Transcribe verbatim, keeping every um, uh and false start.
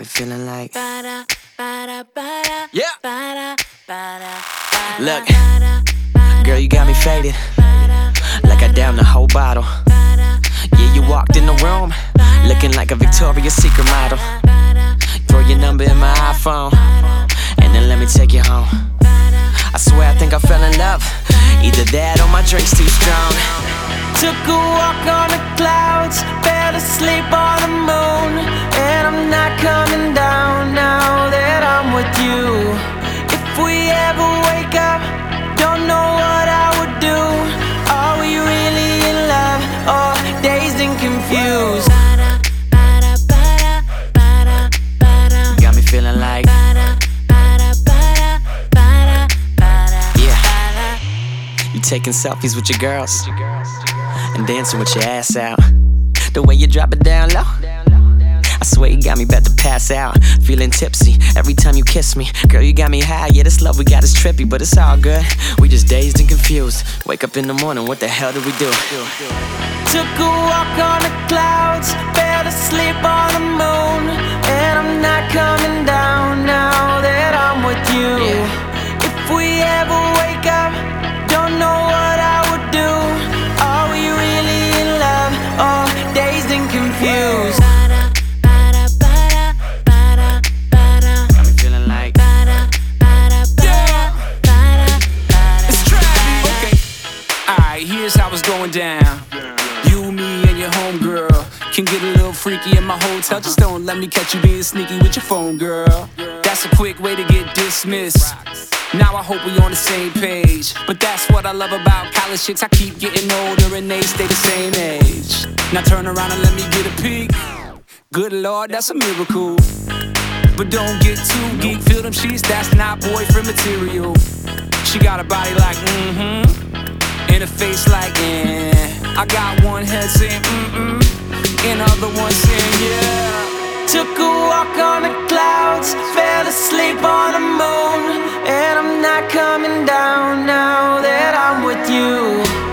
me feeling like. Ba-da, ba-da, ba-da, Yeah. ba-da, ba-da, Look, ba-da, girl, you got me faded, ba-da, like I downed the whole bottle. ba-da, Yeah, you walked in the room, looking like a Victoria's Secret model. ba-da, Throw your number in my iPhone, and then let me take you home. I swear I think I fell in love. Either that or my drink's too strong. Took a walk on the clouds, fell asleep on the moon, and I'm not coming down now that I'm with you. If we ever wake up, don't know what I would do. Are we really in love or dazed and confused? ba-da, ba-da, ba-da, ba-da, ba-da, Got me feeling like. ba-da, ba-da, ba-da, ba-da, ba-da, Yeah. ba-da. You taking selfies with your girls and dancing with your ass out. The way you drop it down low, I swear you got me about to pass out. Feeling tipsy every time you kiss me. Girl, you got me high, yeah, this love we got is trippy, but it's all good. We just dazed and confused. Wake up in the morning, what the hell did we do? Took a walk on the clouds, fell asleep on the moon, and I'm not coming down now that I'm with you. If we ever wake up, don't know what I would do. Are we really in love or dazed and confused? Ba-da, ba-da, ba-da, ba-da, ba-da, Got me feeling like. ba-da, ba-da, ba-da, ba-da, ba-da. It's Travis. Okay. Alright, here's how it's going down. You, me, and your homegirl can get a little freaky in my hotel. Just don't let me catch you being sneaky with your phone, girl. That's a quick way to get dismissed. Now I hope we on the same page. But that's what I love about college chicks. I keep getting older and they stay the same age. Now turn around and let me get a peek. Good Lord, that's a miracle. But don't get too geek. Feel them sheets, that's not boyfriend material. She got a body like mm-hmm, and a face like eh. I got one head saying mm-mm, and other one saying yeah. Took a walk on the clouds, fell asleep on the moon, and I'm not coming down now that I'm with you.